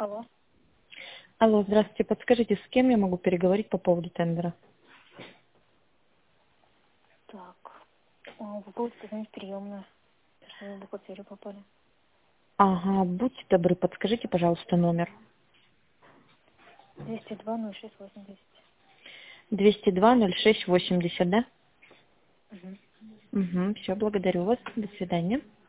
Алло. Алло, здравствуйте. Подскажите, с кем я могу переговорить по поводу тендера? Так. Вы будете позвонить в приемную. Вы в бухгалтерию попали. Ага, будьте добры, подскажите, пожалуйста, номер. 202-06-80. 202-06-80, да? Угу. Угу, все, благодарю вас. До свидания.